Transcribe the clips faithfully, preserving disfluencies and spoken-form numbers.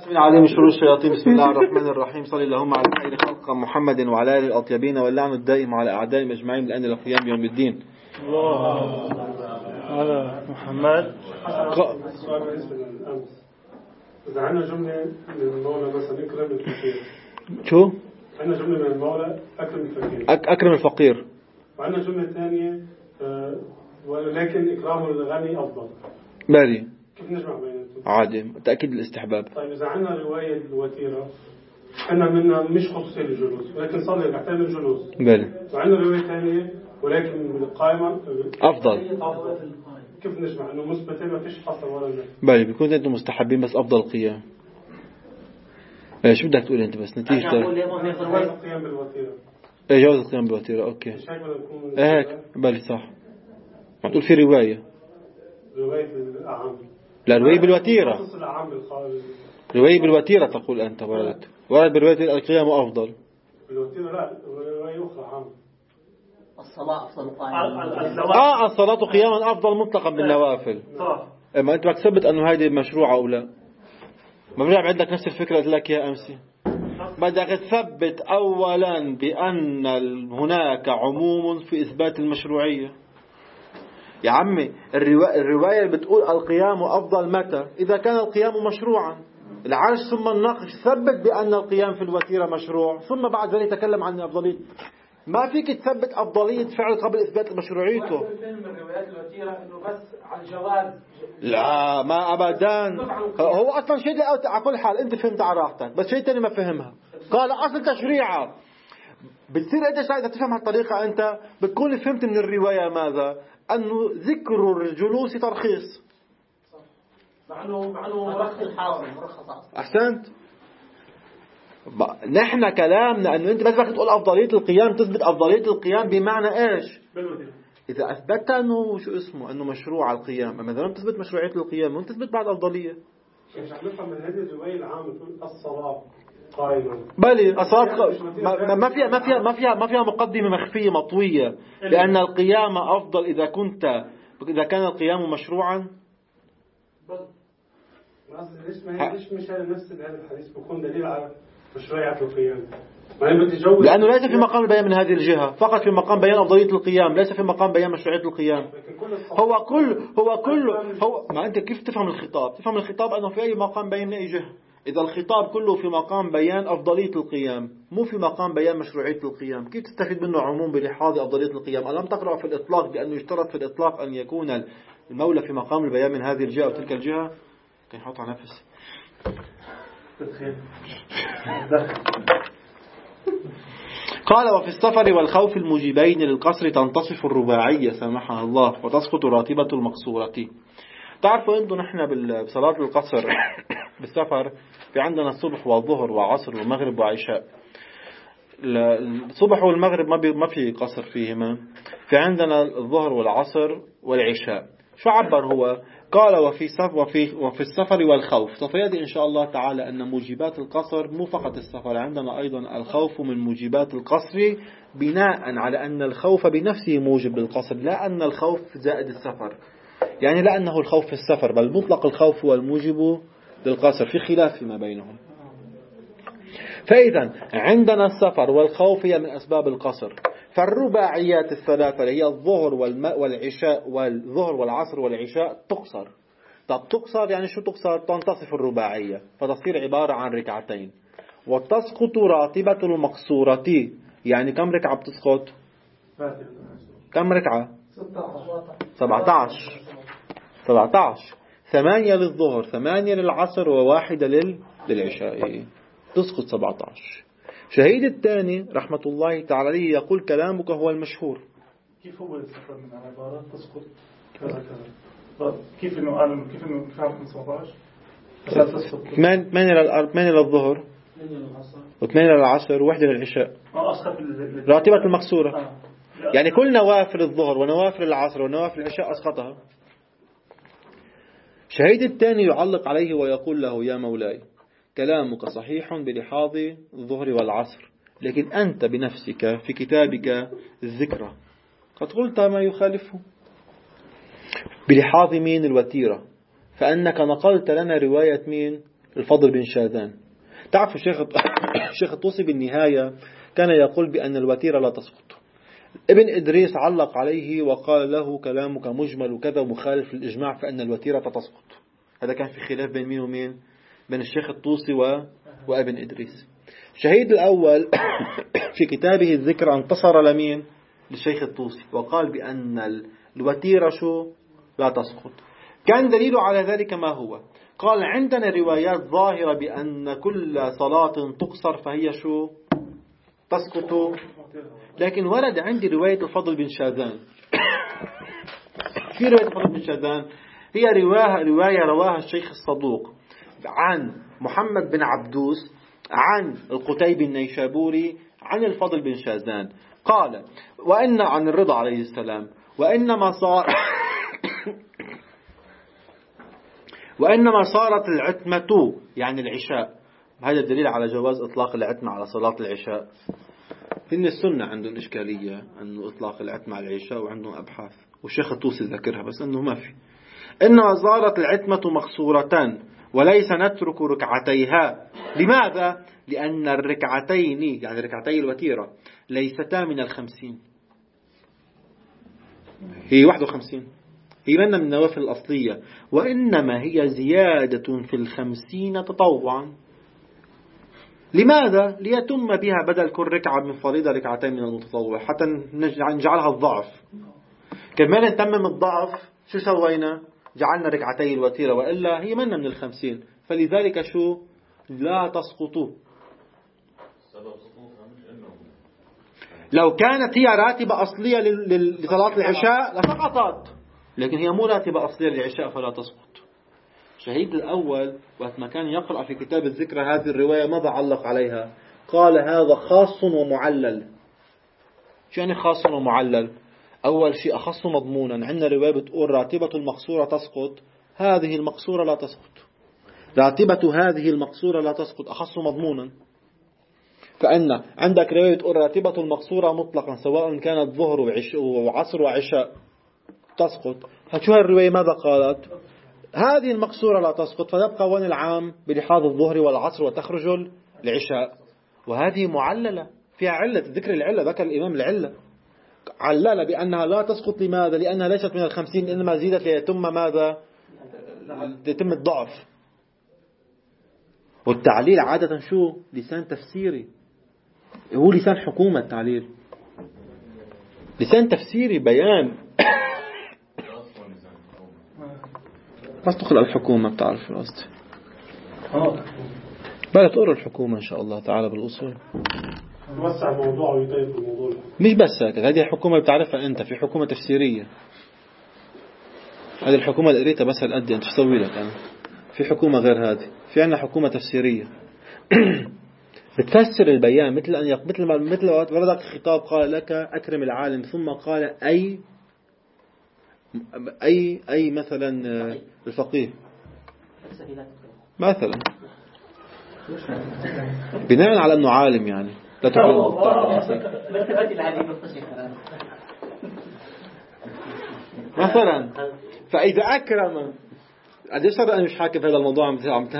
من عليهم شرور الشياطين. بسم الله الرحمن الرحيم. صلى اللهم على خير خلق محمد وعلى آله الأطيبين واللعن الدائم على أعدائهم أجمعين لأن القيام بيوم الدين. الله على محمد. السؤال بالنسبة للأمس، إذا عندنا جملة من المولى مثلا أكرم الفقير. شو؟ عندنا جملة من المولى أكرم الفقير. أك أكرم الفقير. وعندنا جملة ثانية ولكن إكرام الغني أفضل. بالي. كيف نجمع بينهم؟ عادي، تأكيد الاستحباب. طيب إذا عندنا رواية الوتيرة عندنا منها مش خصوصية للجلوس ولكن صلي بحتاج الجلوس. بالي. وعندنا رواية ثانية ولكن من القائمة أفضل. أفضل. كيف نجمع إنه مثبتين ما فيش حصر ولا لا؟ بالي بيكون أنتم مستحبين بس أفضل قيام. إيه شو بدك تقول أنت بس نتيجة؟ القيام بالوتيرة. إيه جواز القيام بالوتيرة. أوكي. إيه هيك بالي صح. عم تقول في رواية. رواية الأعم. لا رواية بالوتيرة. رواية بالوتيرة تقول أنت ورد. ورد برواية القيام أفضل. بالوتيرة لا رواية أخرى عام. الصلاة أفضل قائما. آه الصلاة قياما أفضل مطلقا بالنوافل. صح. ما أنت بدك تثبت أنه هذه مشروعة أو لا. ما برجع بعد لك نفس الفكرة قلت لك يا أمسي. بدك تثبت أولا بأن هناك عموم في إثبات المشروعية. يا عمي الرواية اللي بتقول القيام أفضل متى؟ إذا كان القيام مشروعا. العرش ثم النقش ثبت بأن القيام في الوتيرة مشروع ثم بعد ذلك تكلم عن أفضلية. ما فيك تثبت أفضلية فعل قبل إثبات مشروعيته. من روايات الوتيرة إنه بس على الجواز. لا ما أبدا. هو أصلا شيء على كل حال أنت فهمت على راحتك بس شيء تاني ما فهمها. قال أصل تشريعه بتصير أنت إذا تفهم هالطريقة أنت بتكون فهمت من الرواية ماذا؟ أنه ذكر الجلوس ترخيص. مع أنه مع أنه مرخص الحاصل مرخص. أحسنت. نحن كلامنا أنه أنت بس بدك تقول أفضلية القيام تثبت أفضلية القيام بمعنى إيش؟ إذا أثبت أنه شو اسمه أنه مشروع القيام أما إذا لم تثبت مشروعية القيام وأنت تثبت بعد أفضلية. مش عم نفهم من هذه الرواية العامة تقول الصلاة قائما. بلي الصلاة ما ما فيها ما فيها ما فيها ما فيها مقدمة مخفية مطوية لأن القيام أفضل إذا كنت إذا كان القيام مشروعا. ليش ما ليش مش هذا نفس هذا الحديث بيكون دليل على مشروعية القيام؟ لأنه ليس في مقام البيان من هذه الجهة فقط في مقام بيان أفضلية القيام ليس في مقام بيان مشروعية القيام. هو كل هو كل هو ما أنت كيف تفهم الخطاب؟ تفهم الخطاب أنه في أي مقام بيان من أي جهة. إذا الخطاب كله في مقام بيان أفضلية القيام مو في مقام بيان مشروعية القيام كيف تستفيد منه عموم بلحاظ أفضلية القيام؟ ألم تقرأ في الإطلاق بأنه يشترط في الإطلاق أن يكون المولى في مقام البيان من هذه الجهة أو تلك الجهة؟ كان يحط على نفس قال وفي السفر والخوف المجيبين للقصر تنتصف الرباعية سامحها الله وتسقط راتبة المقصورة. تعرفوا أنتم نحن بصلاة القصر بالسفر في عندنا الصبح والظهر وعصر ومغرب وعشاء. الصبح والمغرب ما ما في قصر فيهما. في عندنا الظهر والعصر والعشاء. شو عبر هو؟ قال وفي سفر وفي وفي السفر والخوف. فيدي إن شاء الله تعالى أن موجبات القصر مو فقط السفر عندنا أيضا الخوف من موجبات القصر بناء على أن الخوف بنفسه موجب للقصر لا أن الخوف زائد السفر. يعني لا أنه الخوف في السفر بل مطلق الخوف هو الموجب للقصر في خلاف فيما بينهم. فإذا عندنا السفر والخوف هي من أسباب القصر. فالرباعيات الثلاثة اللي هي الظهر والعشاء والظهر والعصر والعشاء تقصر. طب تقصر يعني شو تقصر؟ تنتصف الرباعية فتصير عبارة عن ركعتين وتسقط راتبة المقصورة. يعني كم ركعة بتسقط؟ كم ركعة؟ سبعة عشر سبعة عشر ثمانية للظهر ثمانية للعصر وواحدة لل... للعشاء تسقط سبعة عشر. شهيد الثاني رحمة الله تعالى عليه يقول كلامك هو المشهور. كيف هو السفر من عبارة تسقط كذا كذا كيف إنه قال كيف إنه كان سبعة عشر ثمانية للأرض ثمانية للظهر واثنين للعصر وواحدة للعشاء راتبة المقصورة. يعني كل نوافل الظهر ونوافل العصر ونوافل العشاء أسقطها. شهيد الثاني يعلق عليه ويقول له يا مولاي كلامك صحيح بلحاظ الظهر والعصر لكن أنت بنفسك في كتابك الذكرى قد قلت ما يخالفه بلحاظ مين؟ الوتيرة. فأنك نقلت لنا رواية مين؟ الفضل بن شاذان. تعرف الشيخ الشيخ الطوسي بالنهاية كان يقول بأن الوتيرة لا تسقط. ابن إدريس علق عليه وقال له كلامك مجمل وكذا مخالف للإجماع فإن الوتيرة تسقط. هذا كان في خلاف بين مين ومين، بين الشيخ الطوسي و... وابن إدريس. شهيد الأول في كتابه الذكر انتصر لمين؟ للشيخ الطوسي، وقال بأن الوتيرة شو لا تسقط. كان دليل على ذلك ما هو؟ قال عندنا روايات ظاهرة بأن كل صلاة تقصر فهي شو تسقط، لكن ورد عندي رواية الفضل بن شاذان. في رواية الفضل بن شاذان هي رواية, رواية رواها الشيخ الصدوق عن محمد بن عبدوس عن القتيبي النيشابوري عن الفضل بن شاذان قال وإن عن الرضا عليه السلام وإنما صار وإنما صارت العتمة يعني العشاء. هذا الدليل على جواز إطلاق العتمة على صلاة العشاء. إن السنة عندهم إشكالية أنه إطلاق العتمة على العشاء وعندهم أبحاث والشيخ الطوسي ذكرها بس أنه ما في. إنما صارت العتمة مقصورة وليس نترك ركعتيها. لماذا؟ لأن الركعتين يعني ركعتي الوتيرة ليستا من الخمسين، هي واحد وخمسين، هي من من النوافل الأصلية، وإنما هي زيادة في الخمسين تطوعا. لماذا؟ ليتم بها بدل كل ركعة من فريضة ركعتين من المتطوع حتى نجعلها الضعف. كمان نتمم الضعف شو سوينا؟ جعلنا ركعتي الوتيرة، وإلا هي من من الخمسين، فلذلك شو لا تسقطوا. لو كانت هي راتبة أصلية لصلاة العشاء لسقطت، لكن هي مو راتبة أصلية للعشاء فلا تسقط. شهيد الأول وقت ما كان يقرأ في كتاب الذكر هذه الرواية ماذا علق عليها؟ قال هذا خاص ومعلل. شو يعني خاص ومعلل؟ أول شيء أخص مضمونا، عندنا رواية بتقول راتبة المقصورة تسقط، هذه المقصورة لا تسقط. راتبة هذه المقصورة لا تسقط أخص مضمونا. فأن عندك رواية بتقول راتبة المقصورة مطلقا سواء كانت ظهر وعصر وعشاء تسقط. شو هالرواية ماذا قالت؟ هذه المقصورة لا تسقط، فيبقى وين العام بلحاظ الظهر والعصر وتخرج العشاء. وهذه معللة فيها علة، ذكر العلة ذكر الإمام العلة علل بأنها لا تسقط. لماذا؟ لأنها ليست من الخمسين إنما زيدت ليتم ماذا؟ ليتم الضعف. والتعليل عادة شو؟ لسان تفسيري، هو لسان حكومة. التعليل لسان تفسيري بيان بس تدخل الحكومة بتعرف قصدي بلا تقرأ الحكومة إن شاء الله تعالى بالأصول نوسع الموضوع ويطيب الموضوع. مش بس هيك، هذه الحكومة بتعرفها أنت. في حكومة تفسيرية، هذه الحكومة اللي قريتها بس هالقد أنت تسوي لك أنا. في حكومة غير هذه، في عنا حكومة تفسيرية بتفسر البيان مثل أن يق... مثل ما مثل وقت وردك الخطاب قال لك أكرم العالم ثم قال أي أي أي مثلا الفقيه مثلا بناء على أنه عالم يعني لا تكون مثلا. فإذا أكرم قديش صار أنا مش حاكي في هذا الموضوع عم عم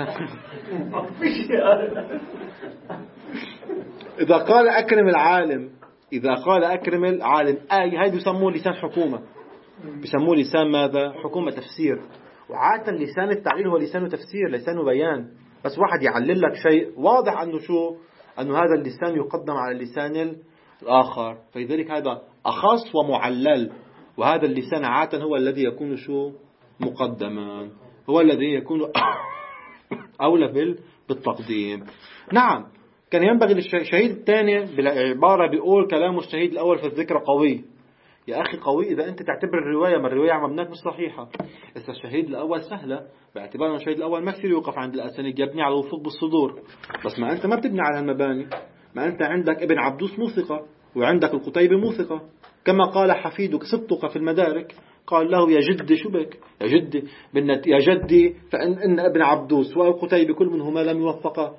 إذا قال أكرم العالم إذا قال أكرم العالم أي هاي بيسموه لسان حكومة، بيسموه لسان ماذا؟ حكومة تفسير. وعادة لسان التعليل هو لسان تفسير، لسان بيان. بس واحد يعلل لك شيء واضح أنه شو أنه هذا اللسان يقدم على اللسان الآخر، فلذلك هذا أخص ومعلل. وهذا اللسان عادة هو الذي يكون شو مقدما، هو الذي يكون أولى بالتقديم. نعم كان ينبغي للشهيد الثاني بالعبارة بيقول كلام الشهيد الأول في الذكر قوي. يا أخي قوي إذا أنت تعتبر الرواية ما الرواية عممناك مش صحيحة. إذا الشهيد الأول سهلة باعتبار أن الشهيد الأول ما كثير يوقف عند الأسانيد، يبني على الوثوق بالصدور. بس ما أنت ما بتبني على المباني، ما أنت عندك ابن عبدوس موثقة وعندك القتيبي موثقة، كما قال حفيدك سبطك في المدارك قال له يا جدي شو بك يا جدي يا جدي فإن إن ابن عبدوس والقتيبي كل منهما لم يوفقا.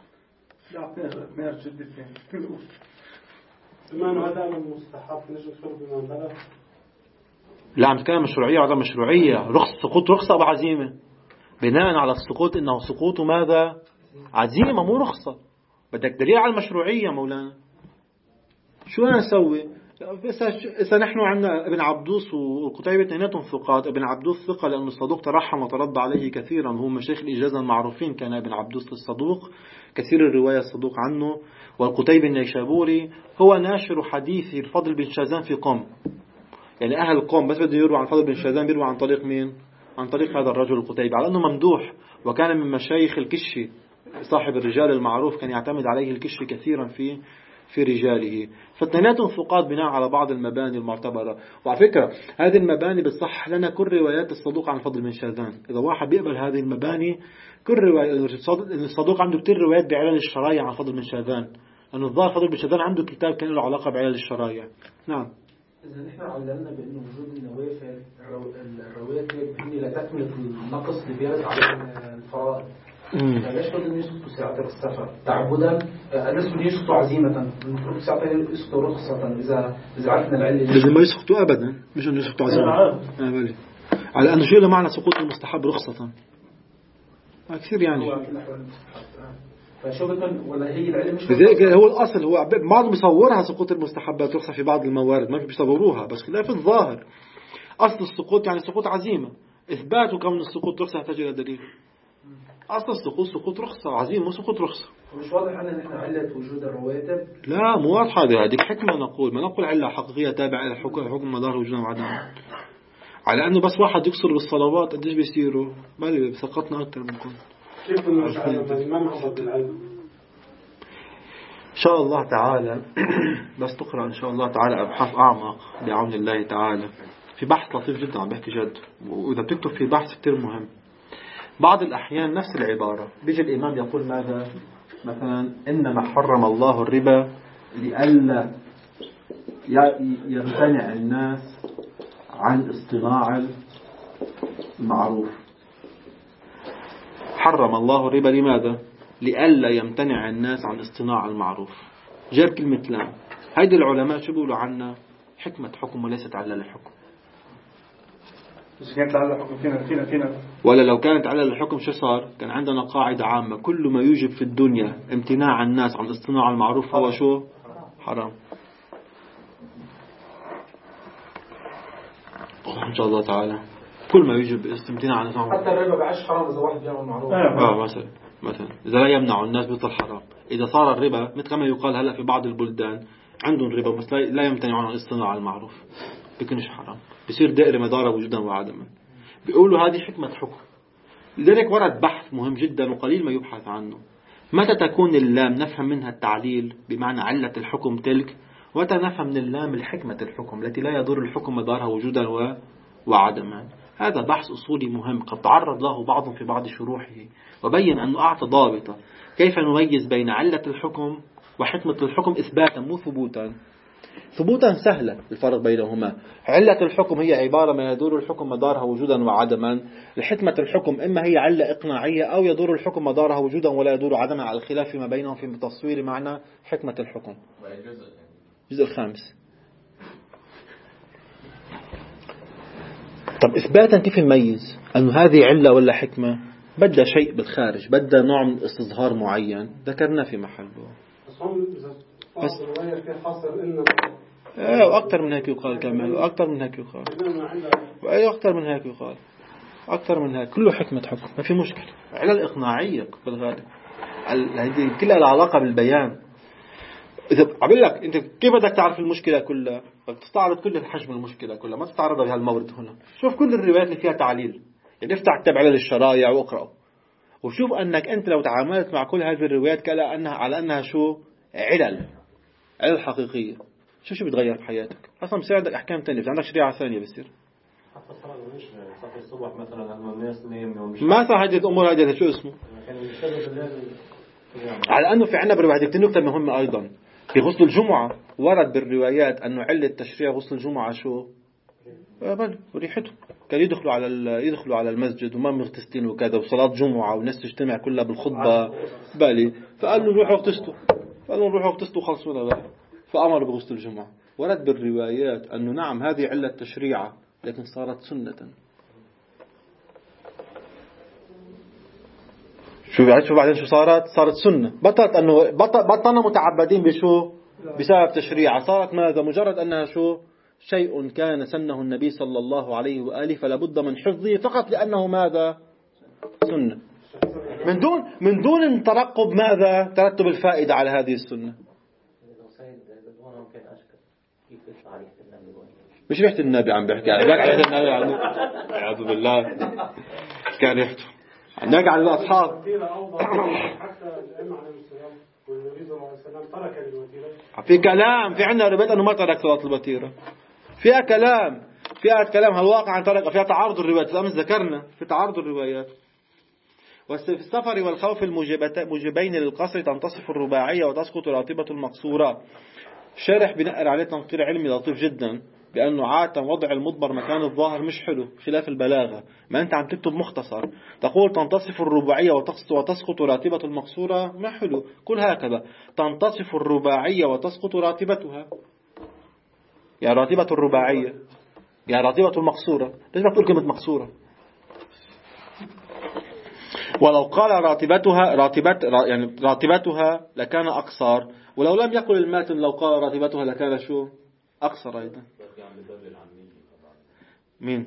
بما هذا المستحب نجد شرب من بلد. لا عم تكلم مشروعية وعدم مشروعية. رخص سقوط رخصة أو عزيمة بناء على السقوط إنه سقوط ماذا؟ عزيمة مو رخصة. بدك دليل على المشروعية مولانا. شو أنا أسوي؟ إذا نحن عندنا ابن عبدوس وقتيبة اثنيناتهم ثقات. ابن عبدوس ثقة لأنه الصدوق ترحم وترضى عليه كثيرا، هو مشايخ الإجازة المعروفين. كان ابن عبدوس الصدوق كثير الرواية الصدوق عنه. والقتيبة النيشابوري هو ناشر حديث الفضل بن شاذان في قم، يعني أهل القوم بس بده يروي عن الفضل بن شاذان بيروي عن طريق مين؟ عن طريق هذا الرجل القتيبة، على أنه ممدوح وكان من مشايخ الكشي صاحب الرجال المعروف، كان يعتمد عليه الكشي كثيرا في في رجاله. فاثنيناتهم ثقات بناء على بعض المباني المعتبرة. وعلى فكرة هذه المباني بتصح لنا كل روايات الصدوق عن الفضل بن شاذان. إذا واحد بيقبل هذه المباني كل رواية الصدوق عنده كتير روايات بعلل الشرايع عن الفضل بن شاذان، لأنه الظاهر الفضل بن شاذان عنده كتاب كان له علاقة بعلل الشرايع. نعم. إذا نحن علمنا بأن وجود النوافل الرواتب هي لا تكمل النقص اللي بيرد على الفرائض. ليش بدهم يسقطوا ساعة السفر تعبدا؟ ليش بدهم يسقطوا عزيمة؟ المفروض ساعتها يسقطوا رخصة. إذا إذا عرفنا العلة لازم ما يسقطوا أبدا، مش إنه يسقطوا عزيمة. آه على أنه شيء له معنى سقوط المستحب رخصة كثير يعني. فشو بدهم ولا هي العلة مش لذلك هو الأصل هو بعض بيصورها سقوط المستحبات رخصة في بعض الموارد، ما بيصوروها بس خلاف الظاهر. أصل السقوط يعني سقوط عزيمة، إثبات كون السقوط رخصة يحتاج إلى دليل. أصل السقوط سقوط رخصة، عزيمة مو سقوط رخصة. مش واضح أن نحن علة وجود الرواتب. لا مو واضحة هذه حكمة نقول، ما نقول علة حقيقية تابعة إلى حكم حكم مدار وجودنا وعدمه. على أنه بس واحد يكسر بالصلوات قديش بيصيروا بل بسقطنا أكثر منكم. كيف ما نعبد العلم؟ إن شاء الله تعالى بس تقرأ إن شاء الله تعالى أبحاث أعمق بعون الله تعالى. في بحث لطيف جدا عم بحكي جد، وإذا بتكتب في بحث كتير مهم. بعض الأحيان نفس العبارة بيجي الإمام يقول ماذا؟ مثلا إنما حرم الله الربا لئلا يمتنع الناس عن اصطناع المعروف. حرم الله الربا لماذا؟ لئلا يمتنع الناس عن اصطناع المعروف. جاب كلمة لام. هيدي العلماء شو بيقولوا عنا؟ حكمة حكم وليست علة الحكم. بس كانت على الحكم فينا فينا فينا ولا لو كانت على الحكم شو صار؟ كان عندنا قاعدة عامة: كل ما يوجب في الدنيا امتناع الناس عن اصطناع المعروف هو شو؟ حرام. إن شاء الله تعالى كل ما يوجب امتناع عن اصطناع حتى الربا بعيش حرام إذا واحد بيعمل معروف. آه مثلا مثلا إذا لا يمنع الناس بيطلع حرام. إذا صار الربا مثل ما يقال هلا في بعض البلدان عندهم ربا بس لا يمتنعون عن اصطناع المعروف، بيكونش حرام، بيصير دائرة مدارة وجودا وعدما. بيقولوا هذه حكمة حكم. لذلك ورد بحث مهم جدا وقليل ما يبحث عنه: متى تكون اللام نفهم منها التعليل بمعنى علة الحكم تلك، ومتى نفهم من اللام الحكمة الحكم التي لا يضر الحكم مدارها وجودا و... وعدما. هذا بحث أصولي مهم قد تعرض له بعض في بعض شروحه، وبين أنه أعطى ضابطة كيف نميز بين علة الحكم وحكمة الحكم إثباتا مو ثبوتا. ثبوتا سهلة الفرق بينهما. علة الحكم هي عبارة ما يدور الحكم مدارها وجودا وعدما. الحكمة الحكم إما هي علة إقناعية أو يدور الحكم مدارها وجودا ولا يدور عدما، على الخلاف فيما بينهم في تصوير معنى حكمة الحكم. الجزء الخامس. طب إثباتا كيف نميز أن هذه علة ولا حكمة؟ بدأ شيء بالخارج، بدأ نوع من استظهار معين ذكرنا في محله. بس الرواية فيها حاصل إنما ايه واكثر من هيك يقال كمان، واكثر من هيك يقال، واي اكثر من هيك يقال، اكثر من هيك كله حكمة حكم ما في مشكلة. علل إقناعية بالغالب هذه كلها العلاقة بالبيان. إذا أقول لك أنت كيف بدك تعرف المشكلة كلها؟ بدك تستعرض كل حجم المشكلة كلها، ما تستعرضها بهالمورد هنا. شوف كل الروايات اللي فيها تعليل، يعني افتح كتاب علل الشرايع واقرأه وشوف أنك أنت لو تعاملت مع كل هذه الروايات كلا أنها على أنها شو؟ علل علل حقيقية. شو شو بتغير بحياتك؟ أصلا بساعدك أحكام تانية، بس عندك شريعة ثانية بصير. حتى الصلاة مش صحي الصبح مثلا لما الناس نايم ومش ما صح هذه الأمور هذه شو اسمه؟ على أنه في عنا برواية كتير نكتة مهمة أيضا في غسل الجمعة. ورد بالروايات أنه علة تشريع غسل الجمعة شو؟ بل وريحته كان يدخلوا على يدخلوا على المسجد وما مغتسلين وكذا، وصلاة جمعة والناس تجتمع كلها بالخطبة بالي، فقالوا روحوا اغتسلوا، قالوا روحوا اغتسلوا خلصوا لنا بقى، فأمروا بغسل الجمعة. ورد بالروايات أنه نعم هذه علة تشريعة لكن صارت سنة. شو بعد شو بعدين شو صارت صارت سنة بطلت أنه بطل بطلنا متعبدين بشو بسبب تشريعها صارت ماذا مجرد أنها شو شيء كان سنه النبي صلى الله عليه وآله فلا بد من حفظه فقط لأنه ماذا سنة من دون من دون ترقب ماذا ترتب الفائدة على هذه السنة. مش ريحة النبي عم بحكي يعني ريحة النبي يعني أعوذ بالله كان ريحته عندك على الأصحاب حتى الأئمة عليهم السلام والنبي صلى الله عليه وسلم ترك الوتيرة. في كلام في عندنا روايات أنه ما ترك صلاة الوتيرة فيها كلام فيها كلام هل واقعا ترك فيها تعارض الروايات أمس ذكرنا في تعارض الروايات. وفي السفر والخوف الموجبين للقصر تنتصف الرباعية وتسقط راتبة المقصورة. شارح بنقر عليه تنقير علمي لطيف جدا بأنه عادة وضع المضمر مكان الظاهر مش حلو خلاف البلاغة. ما أنت عم تكتب مختصر تقول تنتصف الرباعية وتسقط راتبة المقصورة ما حلو كل هكذا تنتصف الرباعية وتسقط راتبتها يعني راتبة الرباعية يعني راتبة المقصورة ليش ما تقول كلمة مقصورة. ولو قال راتبتها راتبت يعني راتبتها لكان أقصر ولو لم يقل الماتن لو قال راتبتها لكان شو أقصر أيضا. مين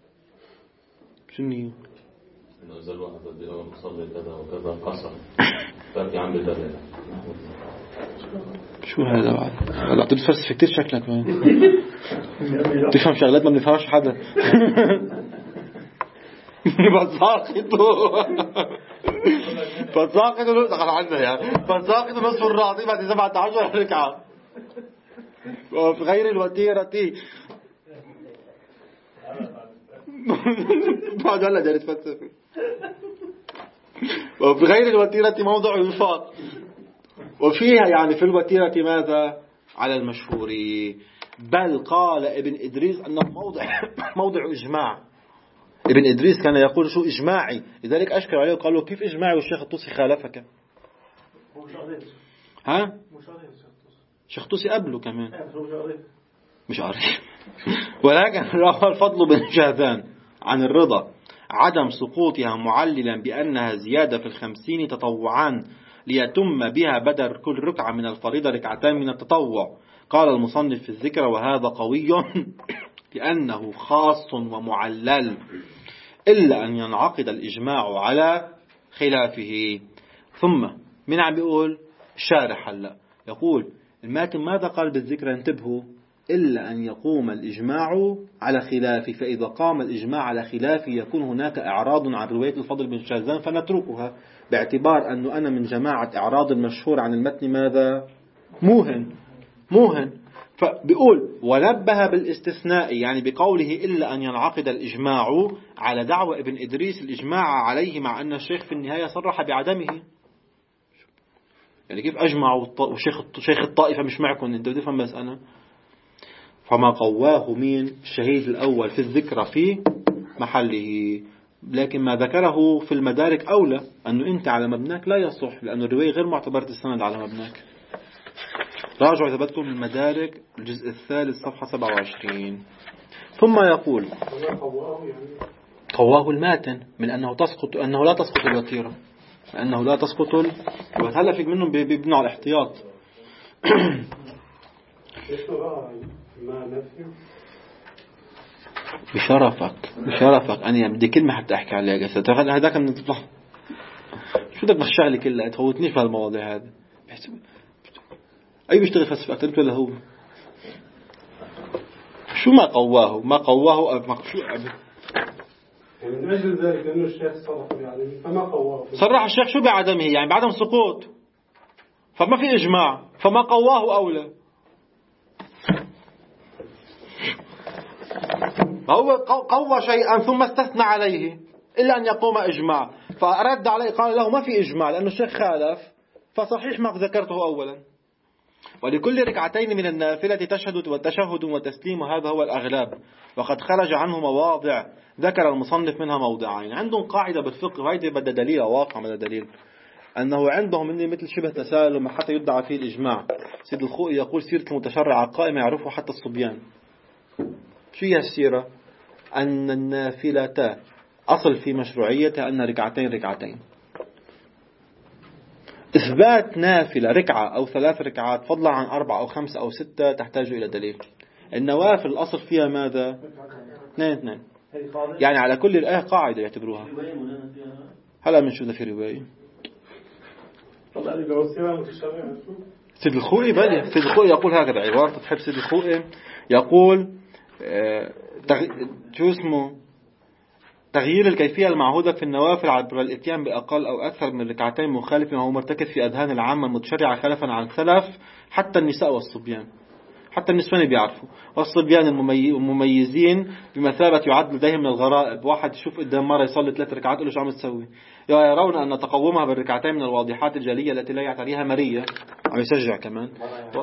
شنو إنه إذا الواحد بده يوم يصلي كذا وكذا قصر فرق عم بدل شو هذا بعد هلا بتفلسف كتير شكلك تفهم شغلات ما بنفهمش حدا فساقطوا فساقطوا دخل عنا يعني فساقطوا نصف الراتب بعد سبعة عشر ركعة وفي غير الوتيرة بعد هلا جالس فلسفة وفي غير الوتيرة موضع يفاق وفيها يعني في الوتيرة ماذا على المشهور. بل قال ابن إدريس أنه موضع موضع إجماع. ابن إدريس كان يقول شو إجماعي لذلك أشكر عليه وقالوا كيف إجماعي والشيخ الطوسي خالفك ها الشيخ الطوسي قبله كمان مش عارف. ولكن روى الفضل بن شاذان عن الرضا عدم سقوطها معللا بأنها زيادة في الخمسين تطوعان ليتم بها بدل كل ركعة من الفريضة ركعتان من التطوع. قال المصنف في الذكر وهذا قوي لأنه خاص ومعلل إلا أن ينعقد الإجماع على خلافه. ثم من عم بيقول شارح هلا يقول الماتن ماذا قال بالذكر انتبهوا إلا أن يقوم الإجماع على خلافه فإذا قام الإجماع على خلافه يكون هناك إعراض عن رواية الفضل بن شاذان فنتركها باعتبار أنه أنا من جماعة إعراض المشهور عن المتن ماذا موهن موهن. فبيقول ونبه بالاستثناء يعني بقوله إلا أن ينعقد الإجماع على دعوة ابن إدريس الإجماع عليه مع أن الشيخ في النهاية صرح بعدمه. يعني كيف أجمعوا وشيخ شيخ الطائفة مش معكم أنت بتفهم بس أنا. فما قواه مين الشهيد الأول في الذكر في محله لكن ما ذكره في المدارك أولى أنه أنت على مبناك لا يصح لأن الرواية غير معتبرة السند على مبناك. راجعوا إذا بدكم المدارك الجزء الثالث صفحة سبعة وعشرين. ثم يقول قواه الماتن من أنه تسقط أنه لا تسقط الوتيرة أنه لا تسقط ال... هلا فيك منهم بيبنوا على الاحتياط. بشرفك بشرفك أنا بدي كلمة حتى أحكي عليها جسد هذاك من تطلع شو بدك بالشغلة كلها تفوتنيش في هالمواضيع هذا. أي بيشتغل فلسفة أنت ولا هو شو ما قواه ما قواه شو يعني من أجل ذلك أنه الشيخ صرح بعدمه فما قواه صرح الشيخ شو بعدمه يعني بعدم سقوط فما في إجماع فما قواه أولى. هو قوى شيئا ثم استثنى عليه إلا أن يقوم إجماع فأرد عليه قال له ما في إجماع لأنه الشيخ خالف فصحيح ما ذكرته أولا. ولكل ركعتين من النافلة تشهد والتشهد والتسليم وهذا هو الأغلب وقد خرج عنه مواضع ذكر المصنف منها موضعين. عندهم قاعدة بالفقه وهذه بدأ دليل واقع بدأ دليل أنه عندهم إني مثل شبه تسالم حتى يدعى فيه الإجماع. سيد الخوئي يقول سيرة المتشرع القائمة يعرفه حتى الصبيان. شو هي السيرة؟ أن النافلة أصل في مشروعيتها أن ركعتين ركعتين إثبات نافلة ركعة أو ثلاث ركعات فضلا عن أربعة أو خمسة أو ستة تحتاج إلى دليل. النوافل الأصل فيها ماذا؟ اثنين اثنين، يعني على كل الآية قاعدة يعتبروها. هلا من شو ده في رواية سيد الخوئي بل سيد الخوئي يقول هكذا عبارة تحب سيد الخوئي يقول اه تغ... شو اسمه تغيير الكيفية المعهودة في النوافل عبر الاتيان بأقل أو أكثر من ركعتين مخالف وهو مرتكز في أذهان العامة المتشرعة خلفا عن السلف حتى النساء والصبيان، حتى النسوان بيعرفوا، والصبيان المميزين بمثابة يعد لديهم من الغرائب. واحد يشوف قدام مرة يصلي ثلاث ركعات يقول له شو عم تسوي؟ يرون أن تقومها بالركعتين من الواضحات الجلية التي لا يعتريها مرية. عم يشجع كمان و...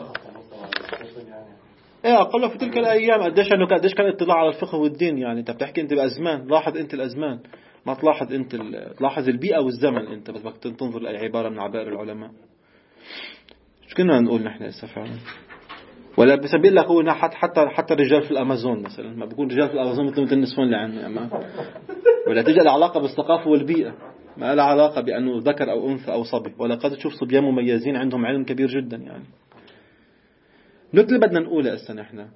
ايه أقل في تلك الأيام قديش أنه قديش كان اطلاع على الفقه والدين. يعني أنت بتحكي أنت بأزمان، لاحظ أنت الأزمان، ما تلاحظ أنت ال... تلاحظ البيئة والزمن. أنت بس بدك تنظر للعبارة من عبائر العلماء. شو كنا نقول نحن هسه فعلا؟ ولا بس بيقول لك هو حتى حتى الرجال في الأمازون مثلا ما بيكون رجال في الأمازون مثل مثل النسوان اللي عندنا، ولا تجي العلاقة بالثقافة والبيئة، ما لها علاقة بأنه ذكر أو أنثى أو صبي. ولا قد تشوف صبيان مميزين عندهم علم كبير جدا. يعني النقطة اللي بدنا نقولها هسه نحن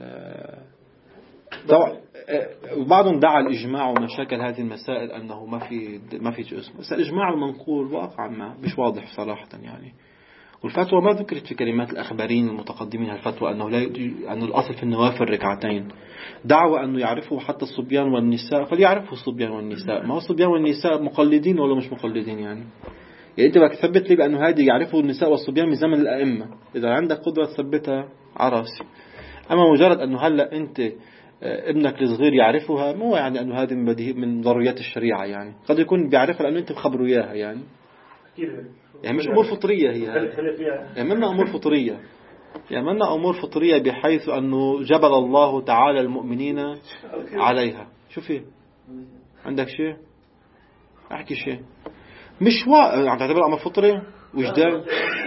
بعضهم دعا الإجماع ومشاكل هذه المسائل أنه ما في ما في جزء، بس الإجماع المنقول واقعا ما مش واضح صراحة. يعني والفتوى ما ذكرت في كلمات الأخبارين المتقدمين الفتوى أنه لا أن الأصل في النوافل ركعتين. دعوة أنه يعرفوا حتى الصبيان والنساء، فليعرفوا الصبيان والنساء. ما هو الصبيان والنساء مقلدين ولا مش مقلدين؟ يعني يعني أنت بدك تثبت لي بأنه هذه يعرفوا النساء والصبيان من زمن الأئمة. إذا عندك قدرة تثبتها عراسي. أما مجرد أنه هلأ أنت ابنك الصغير يعرفها مو يعني أنه هذه من من ضروريات الشريعة. يعني قد يكون بيعرفها لأنه أنت مخبره إياها. يعني يعني مش أمور فطرية هي، يعني منا أمور فطرية، يعني منا أمور فطرية بحيث أنه جبل الله تعالى المؤمنين عليها. شو فيه عندك شيء أحكي شيء مش وا عم تعتبر أمر فطري وجدان؟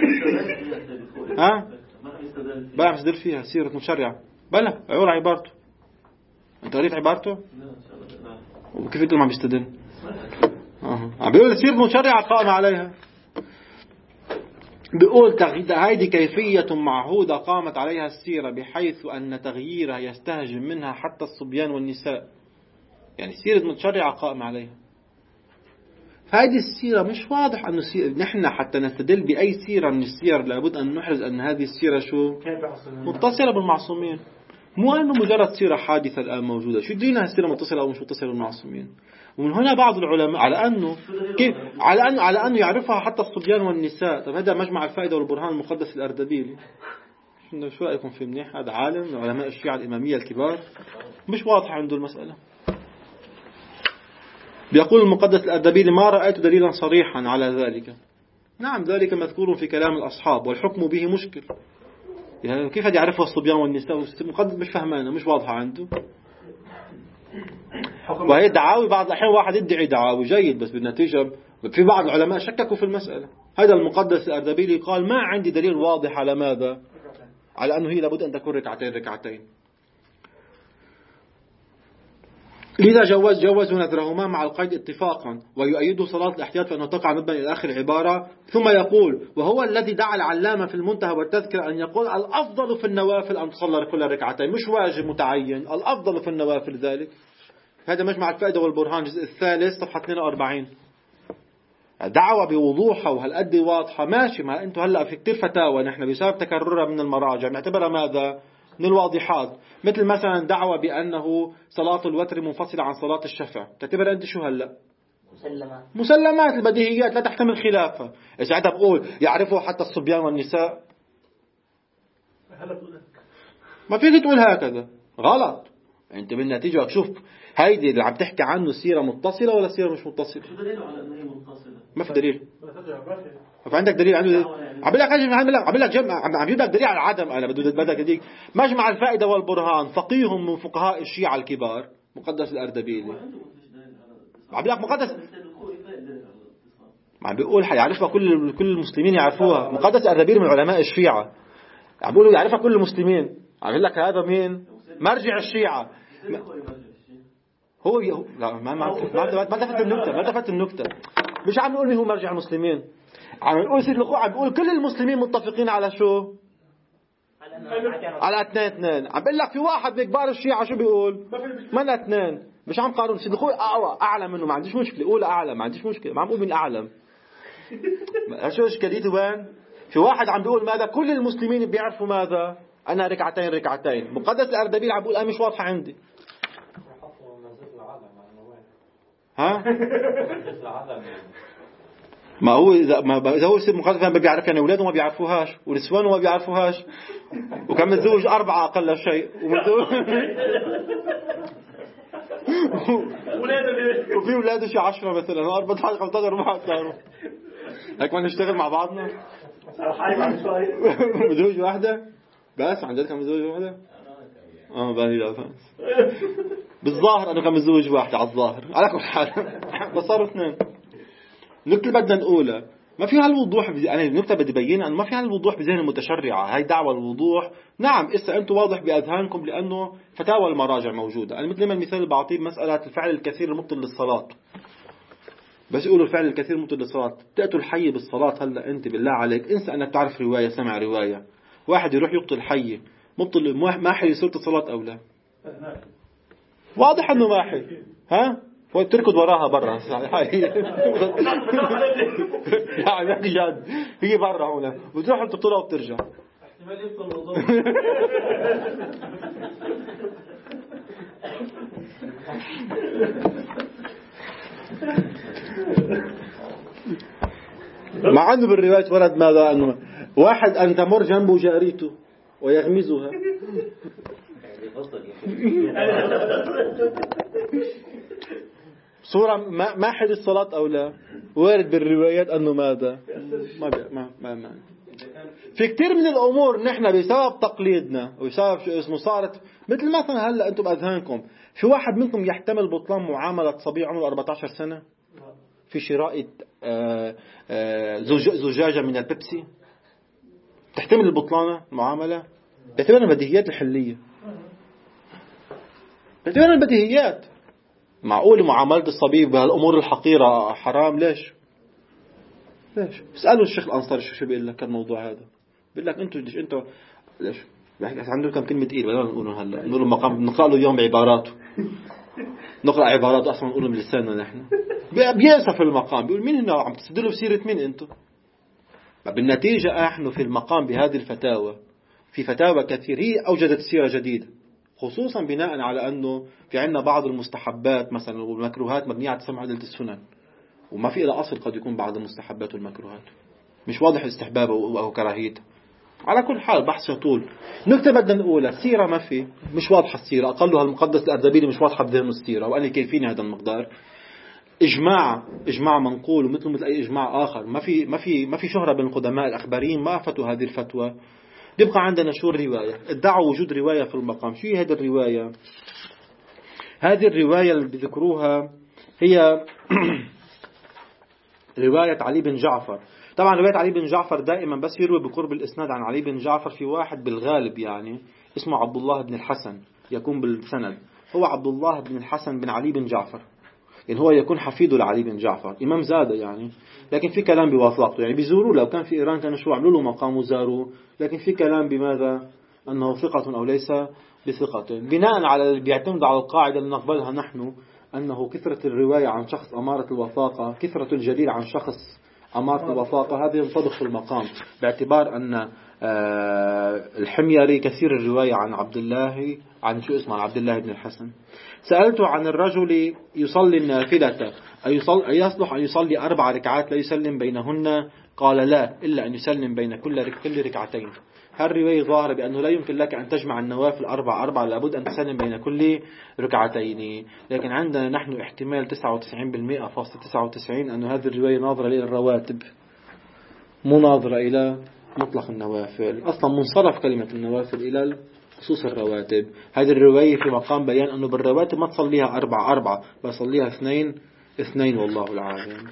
ها بلا عم يستدل فيها سيرة مشرعة بلا عيور عبارته. أنت قريت عبارته وكيف يقول ما بيستدل؟ أه. عم بيقول سيرة مشرعة قائمة عليها. بيقول هذه كيفية معهودة قامت عليها السيرة بحيث أن تغييرها يستهجن منها حتى الصبيان والنساء. يعني سيرة متشرعة قائمة عليها. هذه السيرة مش واضح أنه سيرة. نحن حتى نستدل بأي سيرة من السير لابد أن نحرز أن هذه السيرة شو متصلة بالمعصومين، مو أنه مجرد سيرة حادثة الآن موجودة. شو دينا هالسيرة متصلة أو مش متصلة بالمعصومين؟ ومن هنا بعض العلماء على أنه كيف على أنه على أنه يعرفها حتى الصبيان والنساء. طب هذا مجمع الفائدة والبرهان المقدس الأردبيلي. شو رأيكم في منيح؟ هذا عالم من علماء الشيعة الإمامية الكبار مش واضح عنده المسألة. بيقول المقدس الأردبيلي ما رأيت دليلا صريحا على ذلك. نعم ذلك مذكور في كلام الأصحاب والحكم به مشكل. يعني كيف هذا يعرفها الصبيان والنساء؟ المقدس مش فهمانه مش واضحة عنده. وهي دعاوي بعض الأحيان واحد يدعي دعاوي جيد بس بالنتيجة في بعض العلماء شككوا في المسألة. هذا المقدس الأردبيلي قال ما عندي دليل واضح على ماذا؟ على أنه هي لابد أن تكون ركعتين ركعتين. لذا جوز جوزوا نذرهما مع القيد اتفاقا ويؤيد صلاة الاحتياط فإنه تقع مبنى إلى آخر العبارة. ثم يقول وهو الذي دعا العلامة في المنتهى والتذكرة أن يقول الأفضل في النوافل أن تصلى كل ركعتين، مش واجب متعين، الأفضل في النوافل ذلك. هذا مجمع الفائدة والبرهان الجزء الثالث صفحة اثنين وأربعين. دعوة بوضوحها وهالقد واضحة ماشي. ما أنتوا هلأ في كتير فتاوى نحن بسبب تكررها من المراجع نعتبرها ماذا؟ من الواضحات. مثل مثلا دعوة بأنه صلاة الوتر منفصلة عن صلاة الشفع. تعتبر أنت شو هلأ؟ مسلمات مسلمات البديهيات لا تحتمل خلافة. إذا عدها بقول يعرفوا حتى الصبيان والنساء ما فيك تقول هكذا غلط. أنت بالنتيجة شوف هيدي اللي عم تحكي عنه سيرة متصلة ولا سيرة مش متصلة؟ شو دليل على أنها متصلة؟ ما في دليل. فعندك دليل عنده؟ عم بقول لك عم بقول لك جمع عم بجيب لك دليل على العدم. أنا بدي بدك هديك مجمع الفائدة والبرهان فقيه من فقهاء الشيعة الكبار مقدس الأردبيلي. عم بقول لك مقدس عم بيقول حيعرفها كل كل المسلمين يعرفوها. مقدس الأردبيلي من علماء الشيعة. عم بيقولوا يعرفها كل المسلمين. عم بقول لك هذا مين؟ مرجع الشيعة. هو لا ما ما ما دفت النكتة ما دفت النكتة مش عم نقول مين هو مرجع المسلمين. عم يقول سيد الخوي، عم بيقول كل المسلمين متفقين على شو؟ على اثنين اثنين. عم بقول لك في واحد من كبار الشيعة شو بيقول؟ ما اثنين. مش عم قارن سيد الخوي اقوى اعلى منه، ما عنديش مشكله، قول اعلى، ما عنديش مشكله، ما عم بقول مين الاعلم. شو اشكاليته وين؟ في واحد عم بيقول ماذا؟ كل المسلمين بيعرفوا ماذا؟ انا ركعتين ركعتين. مقدس الأردبيل عم بيقول انا مش واضحه عندي. ها؟ ما هو إذا ما إذا هو يصير مقدس ما بيعرف، يعني أولاده ما بيعرفوهاش ونسوانه ما بيعرفوهاش، وكان متزوج أربعة أقل شيء، ومتزوج وفي أولاده شي عشرة مثلا، أربعة عشر خمسة عشر واحد صاروا. هيك ما نشتغل مع بعضنا؟ متزوج واحدة بس؟ عن جد كان متزوج واحدة؟ اه باهي لا فاس. بالظاهر أنه كان متزوج واحدة، على الظاهر، على كل حال بس صاروا اثنين. النكتة اللي بدنا نقولها ما في هالوضوح بز... أنا النكتة بدي بينها أنه ما في هالوضوح بذهن المتشرعة. هاي دعوة الوضوح. نعم إسا أنتم واضح بأذهانكم لأنه فتاوى المراجع موجودة. أنا مثل ما المثال اللي بعطيه بمسألة الفعل الكثير المبطل للصلاة، بس يقولوا الفعل الكثير مبطل للصلاة، تأتوا الحي بالصلاة. هلا أنت بالله عليك انسى أنك تعرف رواية، سمع رواية، واحد يروح يبطل الحي مبطل ما حي صورة الصلاة أو لا؟ واضح أنه ما حي. ها تركض وراها برا يعني جد هي برا هنا بتروح تبطلها وبترجع. احتمال يبطل الوضوء. مع أنه بالرواية ورد ماذا؟ أنه واحد أن تمر جنبه جاريته ويغمزها. صورة ما ما حد الصلاة أو لا؟ وارد بالروايات أنه ماذا؟ ما ما ما, ما. في كتير من الأمور نحن بسبب تقليدنا وبسبب شو اسمه صارت مثل مثلا هلا أنتم بأذهانكم. في واحد منكم يحتمل بطلان معاملة صبي عمره أربعة عشر سنة في شراء زجاجة من البيبسي؟ تحتمل البطلانة المعاملة؟ بيعتبرها بديهيات الحلية، بيعتبرها البديهيات. معقول معاملة الصبي بهالأمور الحقيرة حرام؟ ليش؟ ليش؟ اسألوا الشيخ الأنصاري شو شو بيقول لك الموضوع هذا. بيقول لك أنتوا ليش أنتوا ليش بحكي عنده كم كلمة تقيل بدنا نقولهم هلا، نقول مقام نقرأ له اليوم بعباراته، نقرأ عبارات أصلا نقولهم بلساننا نحن. بيأسف المقام، بيقول مين هنا عم تسدلوا بسيرة مين أنتوا؟ بالنتيجة نحن في المقام بهذه الفتاوى في فتاوى كثير هي أوجدت سيرة جديدة، خصوصا بناء على أنه في عنا بعض المستحبات مثلا والمكروهات مبنية على تسمع عدلة السنن، وما في إلى أصل قد يكون بعض المستحبات والمكروهات مش واضح استحبابه أو كراهيته. على كل حال بحث يطول. نكتة بدنا نقولها، السيرة ما في مش واضحة، السيرة أقلها المقدس الأردبيلي مش واضحة بذهن السيرة، وأنا كيفين هذا المقدار. إجماع إجماع منقول ومثل مثل أي إجماع آخر، ما في ما في ما في شهرة بين القدماء الأخباريين ما فتوا هذه الفتوى. يبقى عندنا شو الرواية؟ ادعوا وجود رواية في المقام. شو هي هذه الرواية؟ هذه الرواية اللي بذكروها هي رواية علي بن جعفر. طبعا رواية علي بن جعفر دائما بس يروي بقرب الإسناد عن علي بن جعفر في واحد بالغالب يعني اسمه عبد الله بن الحسن يكون بالسند، هو عبد الله بن الحسن بن علي بن جعفر، يعني هو يكون حفيده لعلي بن جعفر، إمام زادة يعني. لكن في كلام بوثاقته، يعني بيزوروه، لو كان في إيران كانوا شو عملوا له مقام وزاروه، لكن في كلام بماذا أنه ثقة أو ليس بثقة، بناء على اللي بيعتمد على القاعدة اللي نقبلها نحن أنه كثرة الرواية عن شخص أمارة الوثاقة كثرة الجليل عن شخص أمارة الوثاقة. هذا ينطبق في المقام باعتبار أن الحميري كثير الرواية عن عبد الله عن شو اسمه عن عبد الله بن الحسن. سألته عن الرجل يصلي النافلة أي يصلح أن يصلي أربع ركعات لا يسلم بينهن؟ قال لا، إلا أن يسلم بين كل كل ركعتين. هالرواية ظاهرة بأنه لا يمكن لك أن تجمع النوافل أربع أربع، لابد أن تسلم بين كل ركعتين. لكن عندنا نحن احتمال تسعة وتسعين بالمئة فاصلة تسعة وتسعين أن هذه الرواية ناظرة إلى الرواتب مو ناظرة إلى مطلق النوافل. أصلا منصرف كلمة النوافل إلى خصوص الرواتب. هذه الرواية في مقام بيان أنه بالرواتب ما تصليها أربعة أربعة، بصليها اثنين اثنين والله العالم.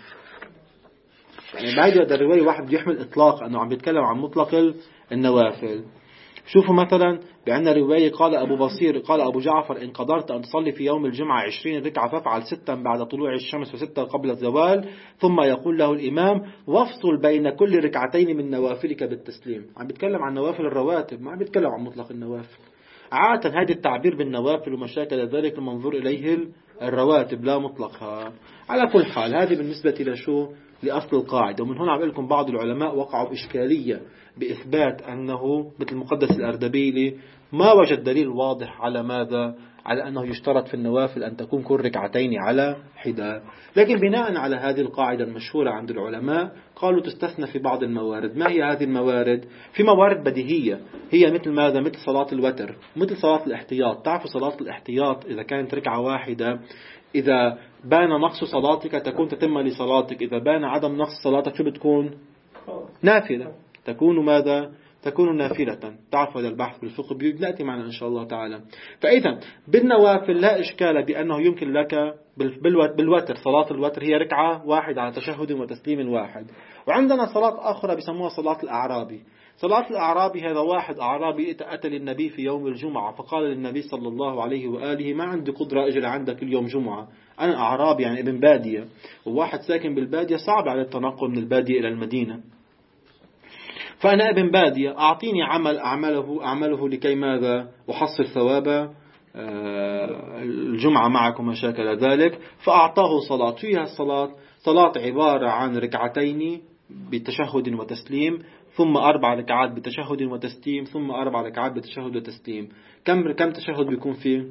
يعني بعد هذا الرواية واحد يحمل إطلاق أنه عم بيتكلم عن مطلق النوافل. شوفوا مثلا بعندنا رواية قال أبو بصير قال أبو جعفر إن قدرت أن تصلي في يوم الجمعة عشرين ركعة فافعل ستا بعد طلوع الشمس وستا قبل الزوال، ثم يقول له الإمام وافصل بين كل ركعتين من نوافلك بالتسليم. عم بيتكلم عن نوافل الرواتب، ما عم بيتكلم عن مطلق النوافل. عادة هذا التعبير بالنوافل ومشاكل ذلك المنظور إليه الرواتب لا مطلقها. على كل حال هذه بالنسبة لشو لأصل القاعدة. ومن هنا عم لكم بعض العلماء وقعوا بإشكالية بإثبات أنه مثل المقدس الأردبيلي ما وجد دليل واضح على ماذا؟ على أنه يشترط في النوافل أن تكون كل ركعتين على حدة. لكن بناء على هذه القاعدة المشهورة عند العلماء قالوا تستثنى في بعض الموارد. ما هي هذه الموارد؟ في موارد بديهية هي مثل ماذا؟ مثل صلاة الوتر، مثل صلاة الاحتياط. تعرفوا صلاة الاحتياط إذا كانت ركعة واحدة إذا بان نقص صلاتك تكون تتم لصلاتك، إذا بان عدم نقص صلاتك شو بتكون؟ نافلة. تكون ماذا؟ تكون نافلة. تعرف هذا البحث بالفقه بنأتي معنا إن شاء الله تعالى. فإذا بالنوافل لا إشكال بأنه يمكن لك بالوتر، صلاة الوتر هي ركعة واحدة على تشهد وتسليم واحد. وعندنا صلاة أخرى بسموها صلاة الأعرابي. صلاة الأعرابي هذا واحد أعرابي أتى للنبي في يوم الجمعة فقال للنبي صلى الله عليه وآله ما عندي قدرة أجل عندك اليوم جمعة، أنا أعرابي يعني ابن بادية، وواحد ساكن بالبادية صعب على التنقل من البادية إلى المدينة، فأنا ابن بادية أعطيني عمل أعمله أعمله لكي ماذا؟ أحصل ثواب الجمعة معكم مشاكل ذلك. فأعطاه صلاة. فيها الصلاة صلاة عبارة عن ركعتين بتشهد وتسليم، ثم أربع ركعات بتشهد وتسليم، ثم أربع ركعات بتشهد وتسليم. كم كم تشهد بيكون فيه؟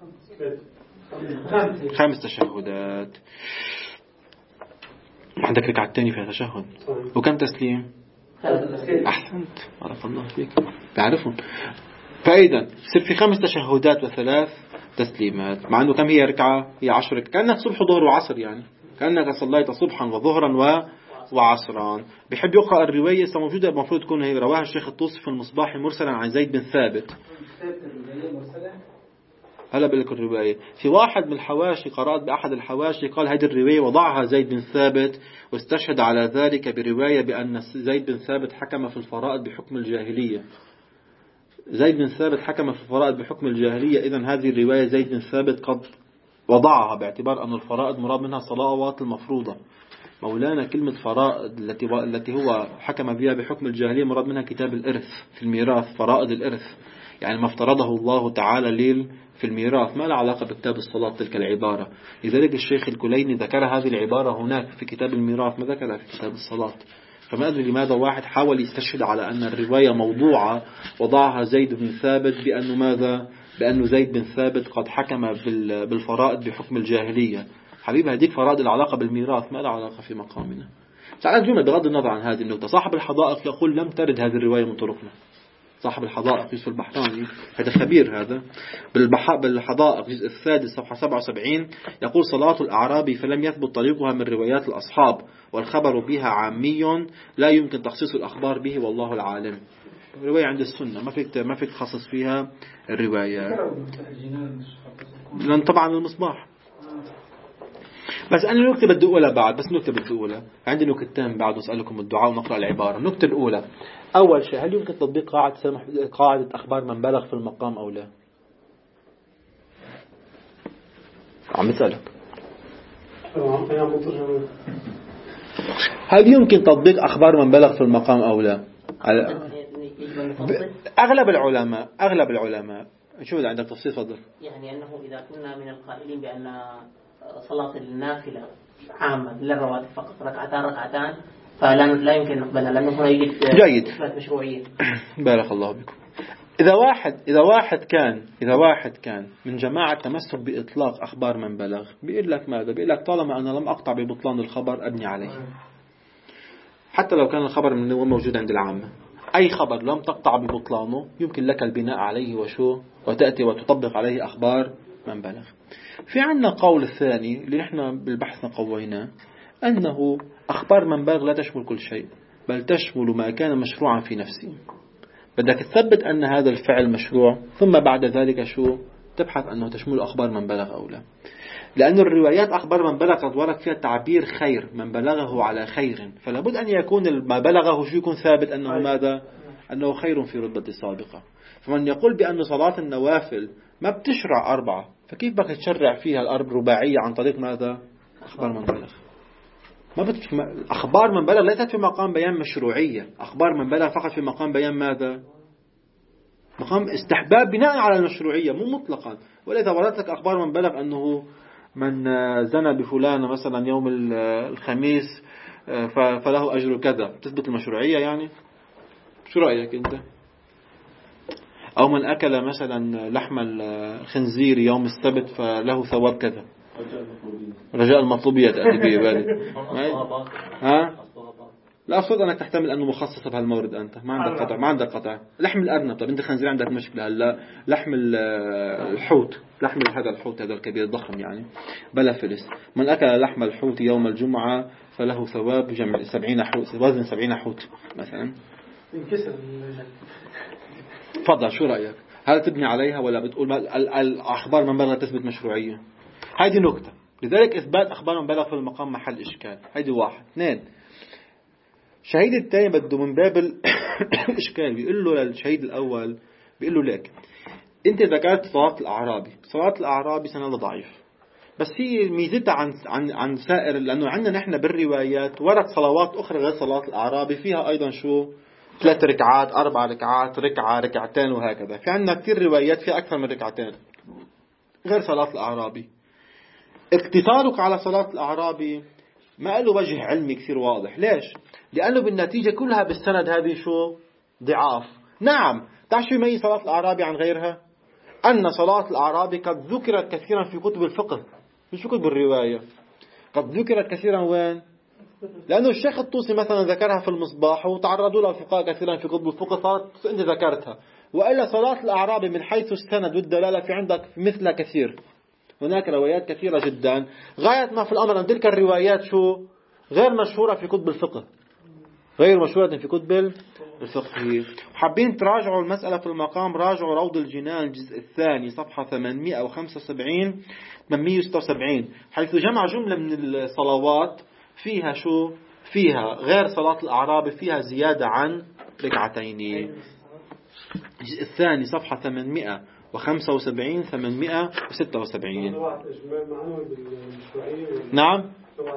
خمس تشهدات. عندك ركعتين فيها تشهد. وكم تسليم؟ أحسنت، عرف الله فيك، تعرفون. فإذا صار في خمس تشهدات وثلاث تسليمات، مع أنه كم هي ركعة؟ هي عشر. كأنك صبح وظهر وعصر، يعني كأنك صليت صبحا وظهرا و وعصران. بحب يقرأ الرواية موجودة، المفروض تكون هي رواها الشيخ الطوسي في المصباح مرسلا عن زيد بن ثابت. هلا بقول لك الرواية في واحد من الحواشي، قرأت بأحد الحواشي قال هذه الرواية وضعها زيد بن ثابت واستشهد على ذلك برواية بأن زيد بن ثابت حكم في الفرائض بحكم الجاهلية. زيد بن ثابت حكم في الفرائض بحكم الجاهلية. إذن هذه الرواية زيد بن ثابت قد وضعها باعتبار أن الفرائض مراد منها صلوات المفروضة. مولانا كلمة فرائض التي التي هو حكم بها بحكم الجاهلية مراد منها كتاب الإرث في الميراث، فرائض الإرث، يعني ما افترضه الله تعالى ليل في الميراث، ما له علاقة بكتاب الصلاة تلك العبارة. لذلك الشيخ الكليني ذكر هذه العبارة هناك في كتاب الميراث، ما ذكرها في كتاب الصلاة. فما أدري لماذا واحد حاول يستشهد على أن الرواية موضوعة وضعها زيد بن ثابت بأنه ماذا؟ بأنه زيد بن ثابت قد حكم بالفرائض بحكم الجاهلية. حبيبي هذيك فرائض العلاقة بالميراث، ما لها علاقة في مقامنا. على الجملة بغض النظر عن هذه النقطة، صاحب الحدائق يقول لم ترد هذه الرواية من طرقنا. صاحب الحدائق يوسف البحراني هذا خبير، هذا بالحدائق الجزء السادس صفحة سبعة وسبعين يقول صلاة الأعرابي فلم يثبت طريقها من روايات الأصحاب والخبر بها عامي لا يمكن تخصيص الأخبار به والله العالم. الرواية عند السنة ما فيك ما فيك تخصص فيها الرواية، لأن طبعا المصباح. بس أنا نكتب بدي أقولها بعد، بس نكتب بدي أقولها عندي نكتتين بعد نسألكم الدعاء ونقرأ العبارة. النكتة الأولى أول شيء، هل يمكن تطبيق قاعدة سمح قاعدة أخبار من بلغ في المقام أو لا؟ عم بسألك هل يمكن تطبيق أخبار من بلغ في المقام أو لا؟ أغلب العلماء أغلب العلماء شو إذا عندك تفصيل فضل؟ يعني أنه إذا كنا من القائلين بأن صلاة النافلة عامة للرواتب فقط ركعتان ركعتان فلا لا يمكن نقبلها لأنه هنا يوجد جيد مشروعية. بارك الله بكم. إذا واحد إذا واحد كان إذا واحد كان من جماعة تمسك بإطلاق أخبار من بلغ بيقول لك ماذا؟ بيقول لك طالما أنا لم أقطع ببطلان الخبر أبني عليه، حتى لو كان الخبر من هو موجود عند العامة. أي خبر لم تقطع ببطلانه يمكن لك البناء عليه وشو وتأتي وتطبق عليه أخبار من بلغ. في عنا قول الثاني اللي نحن بالبحث قويناه أنه أخبار من بلغ لا تشمل كل شيء بل تشمل ما كان مشروعا في نفسه. بدك تثبت أن هذا الفعل مشروع ثم بعد ذلك شو تبحث أنه تشمل أخبار من بلغ أو لا، لأن الروايات أخبار من بلغ قد ورد فيها تعبير خير من بلغه على خير، فلا بد أن يكون ما بلغه شو يكون ثابت أنه ماذا أنه خير في رتبة سابقة. فمن يقول بأن صلاة النوافل ما بتشرع أربعة، فكيف بدك تشرع فيها الأربع رباعية عن طريق ماذا؟ أخبار من بلغ. ما بت... أخبار من بلغ ليست في مقام بيان مشروعية، أخبار من بلغ فقط في مقام بيان ماذا؟ مقام استحباب بناء على المشروعية، مو مطلقا. وإذا وردت لك أخبار من بلغ أنه من زنى بفلان مثلا يوم الخميس فله أجر كذا، تثبت المشروعية يعني؟ شو رأيك أنت؟ أو من أكل مثلا لحم الخنزير يوم السبت فله ثواب كذا، رجاء المطلوبية تأتي في بالي. ها؟ لا أقصد أنك تحتمل أنه مخصص بهالمورد. أنت ما عندك قطع، ما عندك قطع. لحم الأرنب، طب أنت خنزير عندك مشكلة. هلا لحم الحوت، لحم هذا الحوت هذا الكبير الضخم يعني بلا فلس. من أكل لحم الحوت يوم الجمعة فله ثواب جمع سبعين حوت، وزن سبعين حوت مثلا. تفضل، شو رأيك؟ هل تبني عليها ولا بتقول الأخبار من بلغ تثبت مشروعية؟ هذه نقطة. لذلك إثبات أخبار من بلغ في المقام محل إشكال. هذه واحد. اثنين، الشهيد الثاني بده من باب الإشكال بيقول له للشهيد الأول، بيقول له لك أنت ذكرت صلاة الأعرابي، صلاة الأعرابي سنة ضعيف، بس هي ميزتها عن عن عن سائر، لأنه عندنا نحن بالروايات ورد صلوات أخرى غير صلاة الأعرابي فيها أيضا شو ثلاث ركعات، أربع ركعات، ركعة، ركعتين، وهكذا. في عندنا كثير روايات فيها أكثر من ركعتين غير صلاة الأعرابي. اقتصارك على صلاة الأعرابي ما له وجه علمي كثير واضح. ليش؟ لأنه بالنتيجة كلها بالسند هذه شو ضعاف. نعم، تعرف شو يميز صلاة الأعرابي عن غيرها؟ أن صلاة الأعرابي قد ذكرت كثيرا في كتب الفقه، مش في كتب الرواية. قد ذكرت كثيرا وين؟ لأنه الشيخ الطوسي مثلا ذكرها في المصباح، وتعرضوا لها الفقهاء كثيرا في كتب الفقه، صارت أنت ذكرتها. وإلا صلاة الأعرابي من حيث السند والدلالة في عندك مثلها كثير، هناك روايات كثيرة جدا. غاية ما في الأمر أن تلك الروايات شو غير مشهورة في كتب الفقه، غير مشهورة في كتب الفقه. حابين تراجعوا المسألة في المقام، راجعوا روض الجنان الجزء الثاني صفحة ثمانمائة وخمسة وسبعين ثمانمائة وستة وسبعين، حيث جمع جملة من الصلوات فيها شو فيها غير صلاة الأعرابي فيها زيادة عن ركعتين. الجزء الثاني صفحة ثمانمائة وخمسة وسبعين ثمانمائة وستة وسبعين. نعم.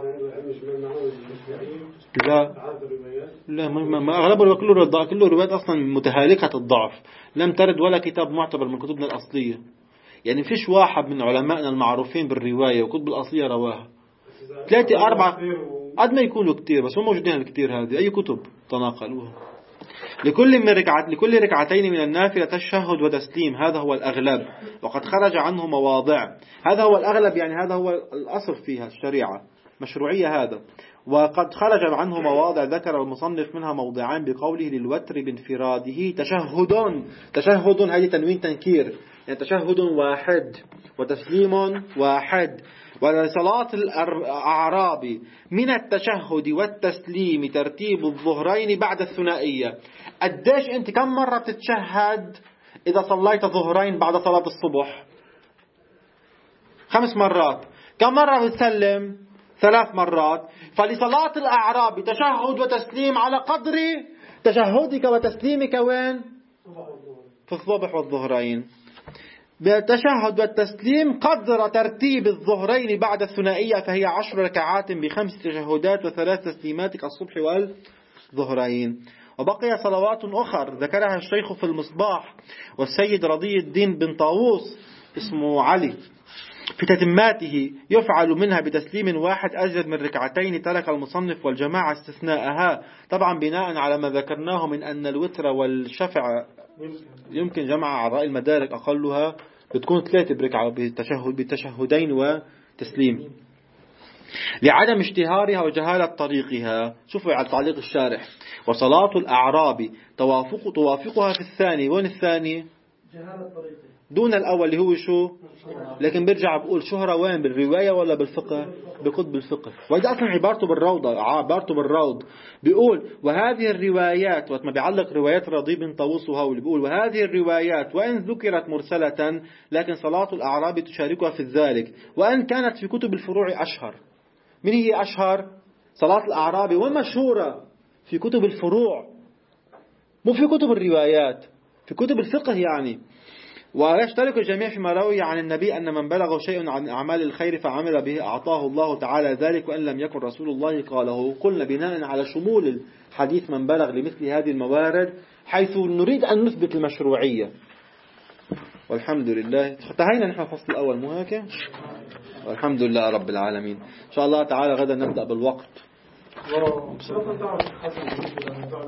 لا لا ما, ما أغلبه كله كله روايات أصلا متهالكة الضعف، لم ترد ولا كتاب معتبر من كتبنا الأصلية. يعني فيش واحد من علمائنا المعروفين بالرواية وكتب الأصلية رواها. ثلاثة أربعة قد ما يكونوا كتير، بس هم موجودين الكتير هذه أي كتب تناقلوها. لكل من ركعت لكل ركعتين من النافلة تشهد وتسليم، هذا هو الأغلب، وقد خرج عنه مواضع. هذا هو الأغلب يعني هذا هو الأصل فيها الشريعة مشروعية هذا. وقد خرج عنه مواضع ذكر المصنف منها موضعان بقوله للوتر بانفراده تشهد. تشهد هذه تنوين تنكير، يعني تشهد واحد وتسليم واحد. ولصلاة الأعرابي من التشهد والتسليم ترتيب الظهرين بعد الثنائية. قديش أنت كم مرة بتتشهد إذا صليت ظهرين بعد صلاة الصبح؟ خمس مرات. كم مرة بتسلم؟ ثلاث مرات. فلصلاة الأعرابي تشهد وتسليم على قدر تشهدك وتسليمك وين؟ في الصبح والظهرين. بالتشهد والتسليم قدر ترتيب الظهرين بعد الثنائية، فهي عشر ركعات بخمس تشهدات وثلاث تسليمات كالصبح والظهرين. وبقي صلوات أخر ذكرها الشيخ في المصباح، والسيد رضي الدين بن طاووس اسمه علي في تتماته يفعل منها بتسليم واحد أزيد من ركعتين. ترك المصنف والجماعة استثناءها، طبعا بناء على ما ذكرناه من أن الوتر والشفع يمكن جمع على رأي المدارك أقلها بتكون ثلاثة بركعة بالتشهد بالتشهدين وتسليم، لعدم اشتهارها وجهالة طريقها. شوفوا على تعليق الشارح: وصلاة الأعرابي توافق توافقها في الثاني. وين الثاني؟ جهالة طريقها دون الأول اللي هو شو، لكن برجع بقول شهرة وين؟ بالرواية ولا بالفقه؟ بكتب الفقه. وإذا أصلا عبارته بالروضة عبارته بالروض بيقول وهذه الروايات، وما بيعلق روايات رضي بن طاووس وهولي بيقول وهذه الروايات وإن ذكرت مرسلة لكن صلاة الأعرابي تشاركها في ذلك، وإن كانت في كتب الفروع أشهر. من هي أشهر؟ صلاة الأعرابي ومشهورة في كتب الفروع، مو في كتب الروايات، في كتب الفقه يعني. ويشترك الجميع فيما روي عن النبي أن من بلغه شيء عن أعمال الخير فعمل به أعطاه الله تعالى ذلك، وإن لم يكن رسول الله قاله. قلنا بناء على شمول الحديث من بلغ لمثل هذه الموارد، حيث نريد أن نثبت المشروعية. والحمد لله انتهينا نحن الفصل الأول، مو هيك؟ والحمد لله رب العالمين. إن شاء الله تعالى غدا نبدأ بالوقت.